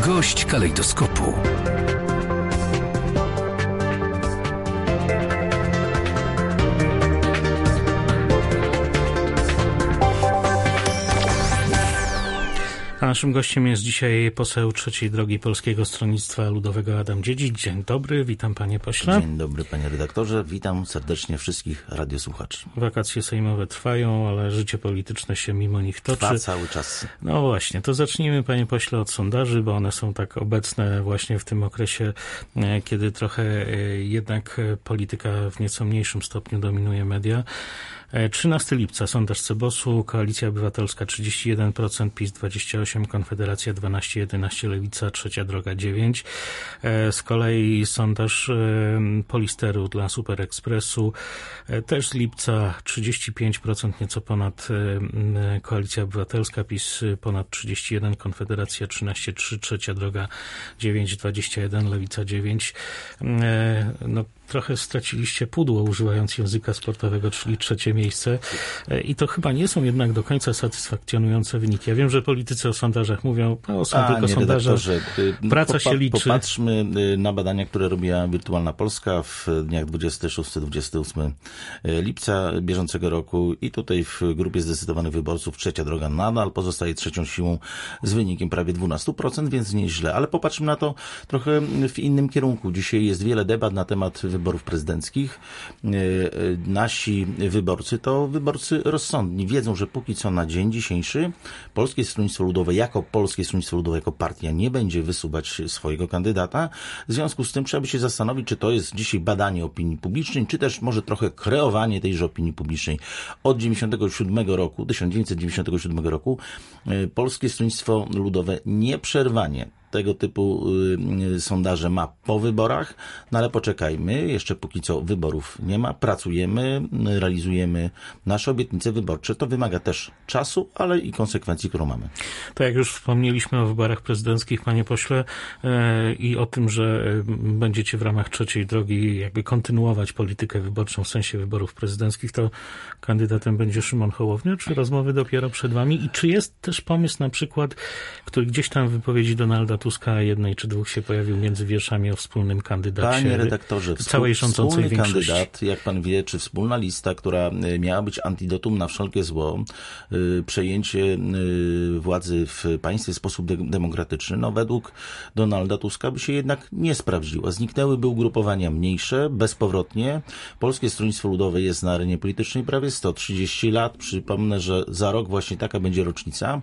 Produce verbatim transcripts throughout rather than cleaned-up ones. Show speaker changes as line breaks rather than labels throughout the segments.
Gość kalejdoskopu.
A naszym gościem jest dzisiaj poseł Trzeciej Drogi Polskiego Stronnictwa Ludowego Adam Dziedzic. Dzień dobry, witam panie pośle.
Dzień dobry panie redaktorze, witam serdecznie wszystkich radiosłuchaczy.
Wakacje sejmowe trwają, ale życie polityczne się mimo nich toczy.
Trwa cały czas.
No właśnie, to zacznijmy panie pośle od sondaży, bo one są tak obecne właśnie w tym okresie, kiedy trochę jednak polityka w nieco mniejszym stopniu dominuje media. trzynastego lipca, sondaż Cebosu, Koalicja Obywatelska trzydzieści jeden procent, PiS dwadzieścia osiem procent, Konfederacja dwanaście jedenaście procent, Lewica, Trzecia Droga dziewięć procent. Z kolei sondaż Polisteru dla Super Expressu, też z lipca trzydzieści pięć procent, nieco ponad Koalicja Obywatelska, PiS ponad trzydzieści jeden procent, Konfederacja trzynaście przecinek trzy procent, Trzecia Droga dziewięć przecinek dwadzieścia jeden procent, Lewica dziewięć procent. No, trochę straciliście pudło, używając języka sportowego, czyli trzecie miejsce. I to chyba nie są jednak do końca satysfakcjonujące wyniki. Ja wiem, że politycy o sondażach mówią, no są A, tylko nie, sondaże, praca Popa- się liczy.
Popatrzmy na badania, które robiła Wirtualna Polska w dniach dwudziestego szóstego do dwudziestego ósmego lipca bieżącego roku i tutaj w grupie zdecydowanych wyborców Trzecia Droga nadal pozostaje trzecią siłą z wynikiem prawie dwanaście procent, więc nieźle. Ale popatrzmy na to trochę w innym kierunku. Dzisiaj jest wiele debat na temat wyborów prezydenckich. Nasi wyborcy to wyborcy rozsądni. Wiedzą, że póki co na dzień dzisiejszy Polskie Stronnictwo Ludowe jako Polskie Stronnictwo Ludowe, jako partia nie będzie wysuwać swojego kandydata. W związku z tym trzeba by się zastanowić, czy to jest dzisiaj badanie opinii publicznej, czy też może trochę kreowanie tejże opinii publicznej. Od dziewięćdziesiątego siódmego roku, tysiąc dziewięćset dziewięćdziesiątego siódmego roku Polskie Stronnictwo Ludowe nieprzerwanie tego typu y, sondaże ma po wyborach, no ale poczekajmy, jeszcze póki co wyborów nie ma, pracujemy, realizujemy nasze obietnice wyborcze. To wymaga też czasu, ale i konsekwencji, którą mamy.
Tak jak już wspomnieliśmy o wyborach prezydenckich, panie pośle, yy, i o tym, że będziecie w ramach Trzeciej Drogi jakby kontynuować politykę wyborczą w sensie wyborów prezydenckich, to kandydatem będzie Szymon Hołownia, czy rozmowy dopiero przed wami? I czy jest też pomysł na przykład, który gdzieś tam w wypowiedzi Donalda Tuska jednej czy dwóch się pojawił między wierszami o wspólnym kandydacie.
Panie redaktorze,
całej rządzącej
wspólny
większości.
Kandydat, jak pan wie, czy wspólna lista, która miała być antidotum na wszelkie zło, przejęcie władzy w państwie w sposób de- demokratyczny, no według Donalda Tuska by się jednak nie sprawdziła. Zniknęłyby ugrupowania mniejsze, bezpowrotnie. Polskie Stronnictwo Ludowe jest na arenie politycznej prawie sto trzydzieści lat. Przypomnę, że za rok właśnie taka będzie rocznica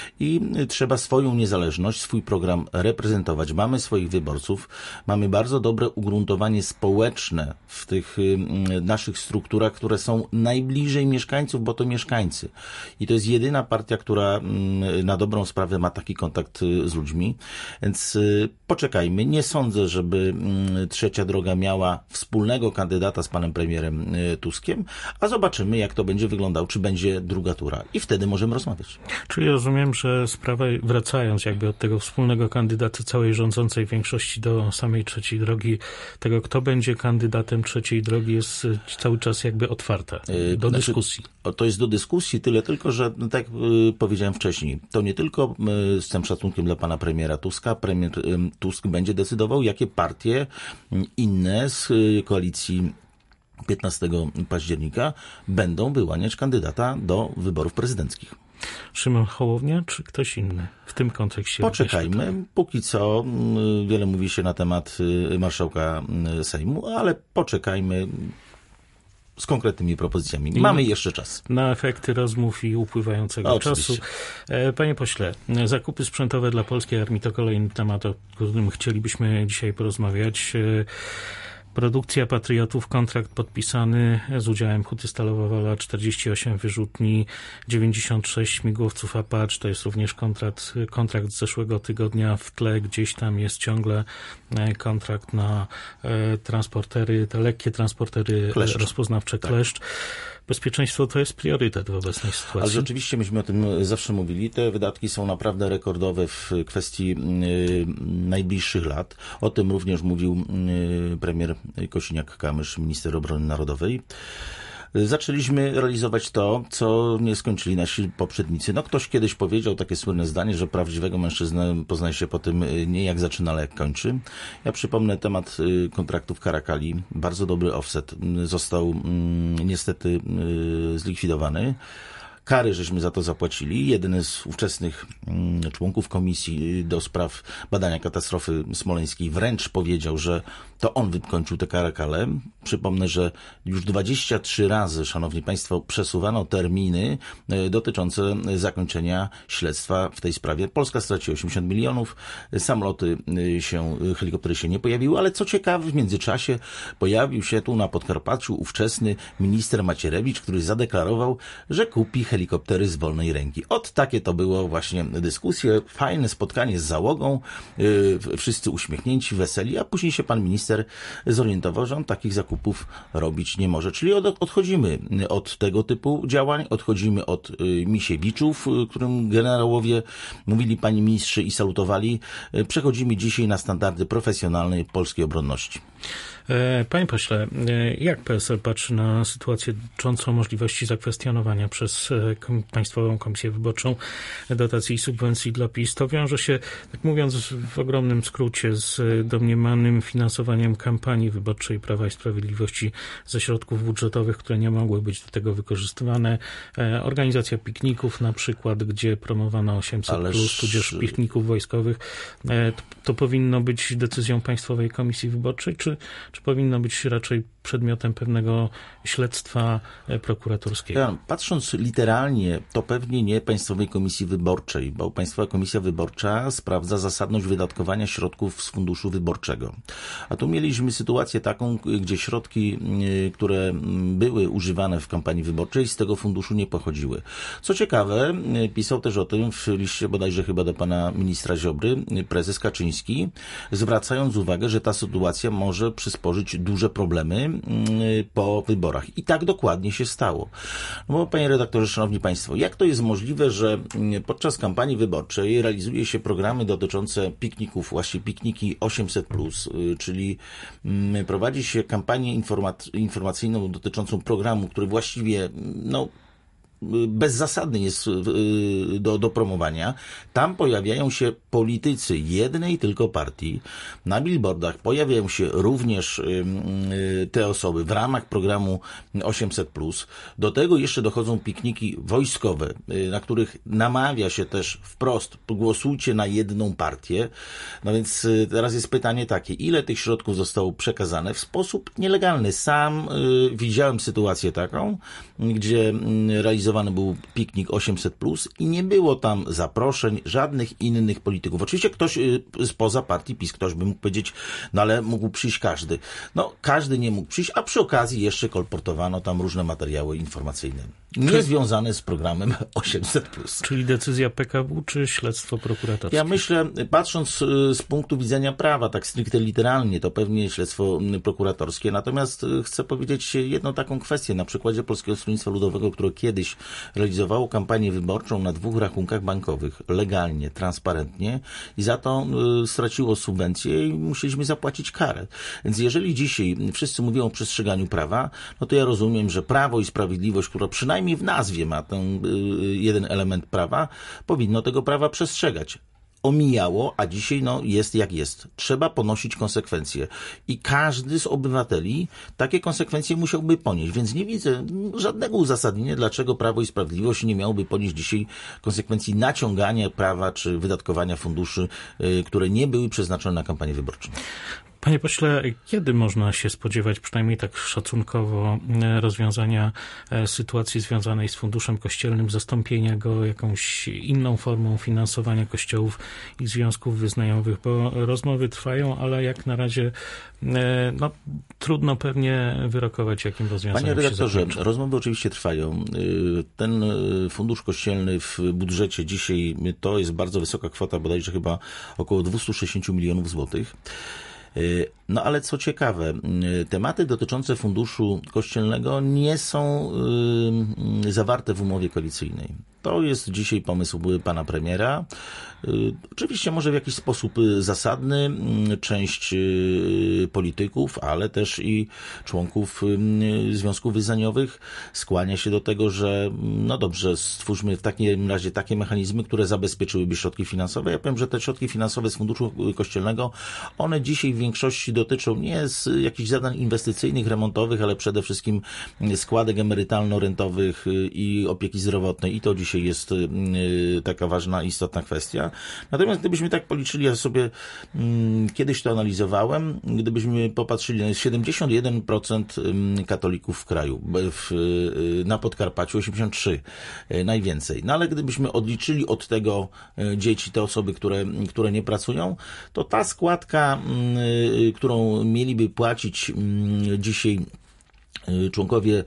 i trzeba swoją niezależność, swój program reprezentować. Mamy swoich wyborców, mamy bardzo dobre ugruntowanie społeczne w tych y, naszych strukturach, które są najbliżej mieszkańców, bo to mieszkańcy. I to jest jedyna partia, która y, na dobrą sprawę ma taki kontakt y, z ludźmi. Więc y, poczekajmy. Nie sądzę, żeby y, Trzecia Droga miała wspólnego kandydata z panem premierem y, Tuskiem, a zobaczymy, jak to będzie wyglądało, czy będzie druga tura. I wtedy możemy rozmawiać.
Czyli rozumiem, że sprawa, wracając jakby od tego wspólnego kandydata całej rządzącej większości do samej Trzeciej Drogi, tego kto będzie kandydatem Trzeciej Drogi jest cały czas jakby otwarta do
znaczy,
dyskusji.
To jest do dyskusji, tyle tylko, że no tak jak powiedziałem wcześniej, to nie tylko z tym szacunkiem dla pana premiera Tuska, premier Tusk będzie decydował, jakie partie inne z koalicji piętnastego października będą wyłaniać kandydata do wyborów prezydenckich.
Szymon Hołownia, czy ktoś inny w tym kontekście?
Poczekajmy. Póki co wiele mówi się na temat marszałka Sejmu, ale poczekajmy z konkretnymi propozycjami. I mamy jeszcze czas.
Na efekty rozmów i upływającego
Oczywiście.
czasu. Panie pośle, zakupy sprzętowe dla polskiej armii to kolejny temat, o którym chcielibyśmy dzisiaj porozmawiać. Produkcja Patriotów, kontrakt podpisany z udziałem Huty Stalowa Wola, czterdzieści osiem wyrzutni, dziewięćdziesiąt sześć śmigłowców Apache, to jest również kontrakt, kontrakt z zeszłego tygodnia. W tle gdzieś tam jest ciągle kontrakt na e, transportery, te lekkie transportery Kleszcz. rozpoznawcze tak. Kleszcz. Bezpieczeństwo to jest priorytet w obecnej sytuacji.
Ale rzeczywiście myśmy o tym zawsze mówili. Te wydatki są naprawdę rekordowe w kwestii y, najbliższych lat. O tym również mówił y, premier Kosiniak-Kamysz, minister obrony narodowej. zaczęliśmy realizować to, co nie skończyli nasi poprzednicy. No ktoś kiedyś powiedział takie słynne zdanie, że prawdziwego mężczyznę poznaje się po tym nie jak zaczyna, ale jak kończy. Ja przypomnę temat kontraktu w Caracali. Bardzo dobry offset. Został niestety zlikwidowany. Kary żeśmy za to zapłacili. Jeden z ówczesnych członków komisji do spraw badania katastrofy smoleńskiej wręcz powiedział, że to on wykończył te Caracale. Przypomnę, że już dwadzieścia trzy razy, szanowni państwo, przesuwano terminy dotyczące zakończenia śledztwa w tej sprawie. Polska straciła osiemdziesiąt milionów, samoloty się, helikoptery się nie pojawiły, ale co ciekawe, w międzyczasie pojawił się tu na Podkarpaciu ówczesny minister Macierewicz, który zadeklarował, że kupi helikoptery z wolnej ręki. Ot takie to było właśnie dyskusje, fajne spotkanie z załogą, yy, wszyscy uśmiechnięci, weseli, a później się pan minister zorientował, że on takich zakupów robić nie może. Czyli od, odchodzimy od tego typu działań, odchodzimy od yy, Misiewiczów, yy, którym generałowie mówili panie ministrze i salutowali. Yy, przechodzimy dzisiaj na standardy profesjonalnej polskiej obronności.
Panie pośle, jak P S L patrzy na sytuację dotyczącą możliwości zakwestionowania przez Państwową Komisję Wyborczą dotacji i subwencji dla PiS? To wiąże się, tak mówiąc w ogromnym skrócie, z domniemanym finansowaniem kampanii wyborczej Prawa i Sprawiedliwości ze środków budżetowych, które nie mogły być do tego wykorzystywane. Organizacja pikników na przykład, gdzie promowano osiemset plus, Ależ... tudzież pikników wojskowych. To, to powinno być decyzją Państwowej Komisji Wyborczej, czy Czy powinno być raczej przedmiotem pewnego śledztwa prokuratorskiego?
Ja, patrząc literalnie, to pewnie nie Państwowej Komisji Wyborczej, bo Państwowa Komisja Wyborcza sprawdza zasadność wydatkowania środków z funduszu wyborczego. A tu mieliśmy sytuację taką, gdzie środki, które były używane w kampanii wyborczej, z tego funduszu nie pochodziły. Co ciekawe, pisał też o tym w liście bodajże chyba do pana ministra Ziobry prezes Kaczyński, zwracając uwagę, że ta sytuacja może przysporzyć duże problemy po wyborach. I tak dokładnie się stało. No bo, panie redaktorze, szanowni państwo, jak to jest możliwe, że podczas kampanii wyborczej realizuje się programy dotyczące pikników, właśnie pikniki osiemset plus, czyli prowadzi się kampanię informacyjną dotyczącą programu, który właściwie, no, bezzasadny jest do, do promowania. Tam pojawiają się politycy jednej tylko partii. Na billboardach pojawiają się również te osoby w ramach programu osiemset plus. Do tego jeszcze dochodzą pikniki wojskowe, na których namawia się też wprost, głosujcie na jedną partię. No więc teraz jest pytanie takie, ile tych środków zostało przekazane w sposób nielegalny. Sam widziałem sytuację taką, gdzie realizowano był piknik osiemset plus i nie było tam zaproszeń żadnych innych polityków. Oczywiście ktoś spoza partii PiS, ktoś by mógł powiedzieć, no ale mógł przyjść każdy. No, każdy nie mógł przyjść, a przy okazji jeszcze kolportowano tam różne materiały informacyjne, nie związane z programem osiemset plus.
Czyli decyzja P K W czy śledztwo prokuratorskie?
Ja myślę, patrząc z punktu widzenia prawa, tak stricte literalnie, to pewnie śledztwo prokuratorskie. Natomiast chcę powiedzieć jedną taką kwestię na przykładzie Polskiego Stronnictwa Ludowego, które kiedyś realizowało kampanię wyborczą na dwóch rachunkach bankowych, legalnie, transparentnie i za to y, straciło subwencję i musieliśmy zapłacić karę. Więc jeżeli dzisiaj wszyscy mówią o przestrzeganiu prawa, no to ja rozumiem, że Prawo i Sprawiedliwość, która przynajmniej w nazwie ma ten y, jeden element prawa, powinno tego prawa przestrzegać. Omijało, a dzisiaj no, jest jak jest. Trzeba ponosić konsekwencje. I każdy z obywateli takie konsekwencje musiałby ponieść. Więc nie widzę żadnego uzasadnienia, dlaczego Prawo i Sprawiedliwość nie miałoby ponieść dzisiaj konsekwencji naciągania prawa czy wydatkowania funduszy, yy, które nie były przeznaczone na kampanię wyborczą.
Panie pośle, kiedy można się spodziewać, przynajmniej tak szacunkowo, rozwiązania sytuacji związanej z Funduszem Kościelnym, zastąpienia go jakąś inną formą finansowania kościołów i związków wyznaniowych? Bo rozmowy trwają, ale jak na razie no, trudno pewnie wyrokować, jakim rozwiązaniem
Panie redaktorze,
się zakończy.
Rozmowy oczywiście trwają. Ten Fundusz Kościelny w budżecie dzisiaj to jest bardzo wysoka kwota, bodajże chyba około dwieście sześćdziesiąt milionów złotych. No ale co ciekawe, tematy dotyczące funduszu kościelnego nie są y, zawarte w umowie koalicyjnej. To jest dzisiaj pomysł pana premiera. Oczywiście może w jakiś sposób zasadny. Część polityków, ale też i członków związków wyznaniowych skłania się do tego, że no dobrze, stwórzmy w takim razie takie mechanizmy, które zabezpieczyłyby środki finansowe. Ja powiem, że te środki finansowe z funduszu kościelnego, one dzisiaj w większości dotyczą nie z jakichś zadań inwestycyjnych, remontowych, ale przede wszystkim składek emerytalno-rentowych i opieki zdrowotnej. I to dzisiaj jest taka ważna, istotna kwestia. Natomiast gdybyśmy tak policzyli, ja sobie hmm, kiedyś to analizowałem, gdybyśmy popatrzyli, siedemdziesiąt jeden procent katolików w kraju, w, na Podkarpaciu osiemdziesiąt trzy procent, najwięcej. No ale gdybyśmy odliczyli od tego dzieci, te osoby, które, które nie pracują, to ta składka, którą mieliby płacić dzisiaj członkowie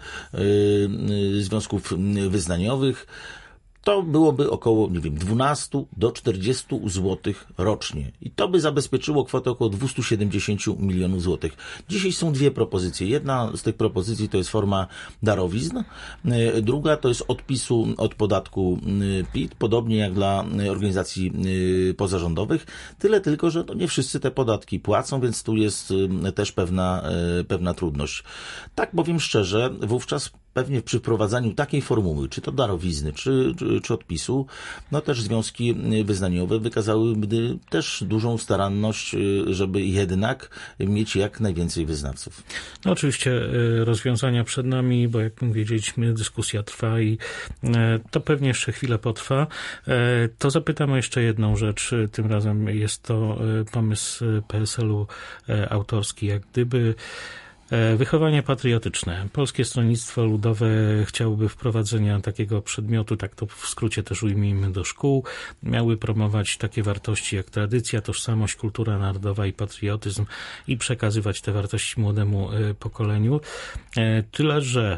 związków wyznaniowych, to byłoby około, nie wiem, dwanaście do czterdziestu złotych rocznie. I to by zabezpieczyło kwotę około dwieście siedemdziesiąt milionów złotych. Dzisiaj są dwie propozycje. Jedna z tych propozycji to jest forma darowizn, druga to jest odpisu od podatku P I T, podobnie jak dla organizacji pozarządowych. Tyle tylko, że to nie wszyscy te podatki płacą, więc tu jest też pewna, pewna trudność. Tak powiem szczerze, wówczas pewnie przy wprowadzaniu takiej formuły, czy to darowizny, czy, czy, czy odpisu, no też związki wyznaniowe wykazałyby też dużą staranność, żeby jednak mieć jak najwięcej wyznawców.
No oczywiście rozwiązania przed nami, bo jak powiedzieliśmy, dyskusja trwa i to pewnie jeszcze chwilę potrwa. To zapytam o jeszcze jedną rzecz. Tym razem jest to pomysł P S L-u autorski, jak gdyby wychowanie patriotyczne. Polskie Stronnictwo Ludowe chciałoby wprowadzenia takiego przedmiotu, tak to w skrócie też ujmijmy, do szkół. Miały promować takie wartości jak tradycja, tożsamość, kultura narodowa i patriotyzm i przekazywać te wartości młodemu pokoleniu. Tyle, że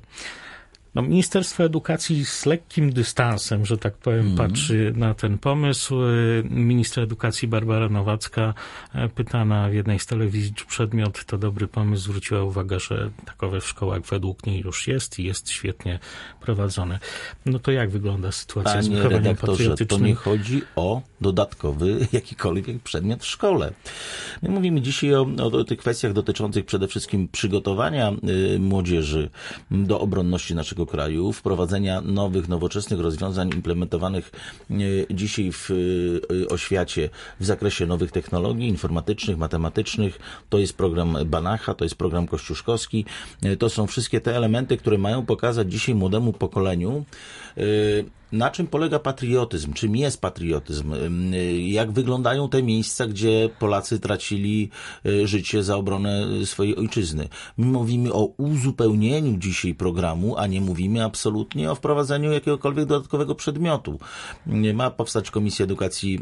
no, Ministerstwo Edukacji z lekkim dystansem, że tak powiem, mm. patrzy na ten pomysł. Minister Edukacji Barbara Nowacka, pytana w jednej z telewizji, czy przedmiot to dobry pomysł, zwróciła uwagę, że takowe w szkołach według niej już jest i jest świetnie prowadzone. No to jak wygląda sytuacja
Panie
z wychowaniem
redaktorze,
patriotycznym?
To nie chodzi o dodatkowy jakikolwiek przedmiot w szkole. My mówimy dzisiaj o, o, o tych kwestiach dotyczących przede wszystkim przygotowania y, młodzieży do obronności naszego kraju, wprowadzenia nowych, nowoczesnych rozwiązań implementowanych dzisiaj w oświacie w zakresie nowych technologii informatycznych, matematycznych. To jest program Banacha, to jest program kościuszkowski. To są wszystkie te elementy, które mają pokazać dzisiaj młodemu pokoleniu, na czym polega patriotyzm, czym jest patriotyzm, jak wyglądają te miejsca, gdzie Polacy tracili życie za obronę swojej ojczyzny. My mówimy o uzupełnieniu dzisiaj programu, a nie mówimy absolutnie o wprowadzeniu jakiegokolwiek dodatkowego przedmiotu. Ma powstać Komisja Edukacji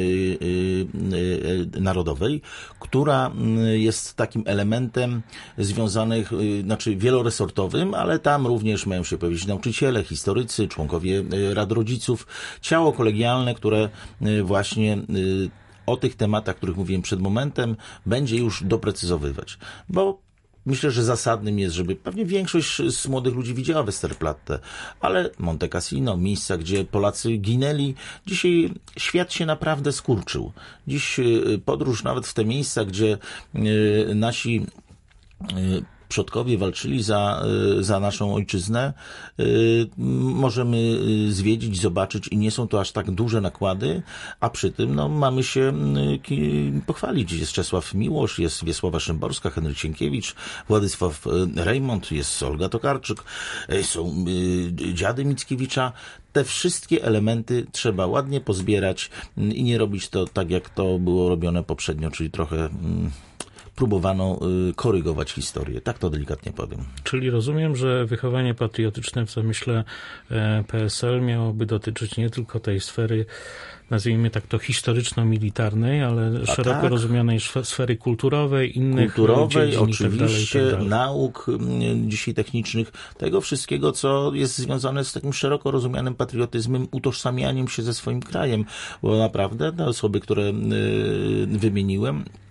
Narodowej, która jest takim elementem związanych, znaczy wieloresortowym, ale tam również mają się pojawić nauczyciele, historycy, członkowie Rad Rodziców, ciało kolegialne, które właśnie o tych tematach, o których mówiłem przed momentem, będzie już doprecyzowywać. Bo myślę, że zasadnym jest, żeby pewnie większość z młodych ludzi widziała Westerplatte, ale Monte Cassino, miejsca, gdzie Polacy ginęli, dzisiaj świat się naprawdę skurczył. Dziś podróż nawet w te miejsca, gdzie nasi przodkowie walczyli za, za naszą ojczyznę, możemy zwiedzić, zobaczyć i nie są to aż tak duże nakłady, a przy tym no, mamy się pochwalić. Jest Czesław Miłosz, jest Wiesława Szymborska, Henryk Sienkiewicz, Władysław Rejmont, jest Olga Tokarczuk, są dziady Mickiewicza. Te wszystkie elementy trzeba ładnie pozbierać i nie robić to tak, jak to było robione poprzednio, czyli trochę próbowano korygować historię. Tak to delikatnie powiem.
Czyli rozumiem, że wychowanie patriotyczne w zamyśle P S L miałoby dotyczyć nie tylko tej sfery, nazwijmy tak to historyczno-militarnej, ale A szeroko tak? rozumianej sfery kulturowej, innych
kulturowej,
dziedzin
oczywiście,
i tak dalej, i tak dalej.
nauk dzisiaj technicznych, tego wszystkiego, co jest związane z takim szeroko rozumianym patriotyzmem, utożsamianiem się ze swoim krajem, bo naprawdę te osoby, które wymieniłem,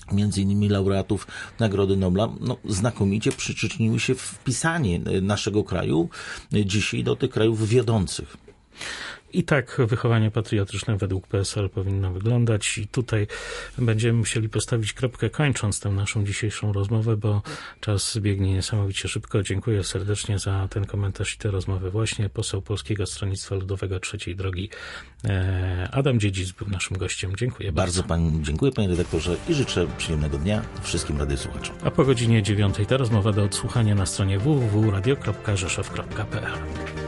między innymi laureatów Nagrody Nobla, no, znakomicie przyczyniły się w wpisanie naszego kraju dzisiaj do tych krajów wiodących.
I tak wychowanie patriotyczne według P S L powinno wyglądać i tutaj będziemy musieli postawić kropkę, kończąc tę naszą dzisiejszą rozmowę, bo czas biegnie niesamowicie szybko. Dziękuję serdecznie za ten komentarz i tę rozmowę właśnie. Poseł Polskiego Stronnictwa Ludowego Trzeciej Drogi Adam Dziedzic był naszym gościem. Dziękuję bardzo.
Bardzo pani, dziękuję panie redaktorze i życzę przyjemnego dnia wszystkim radiosłuchaczom.
A po godzinie dziewiątej ta rozmowa do odsłuchania na stronie w w w kropka radio kropka rzeszow kropka p l.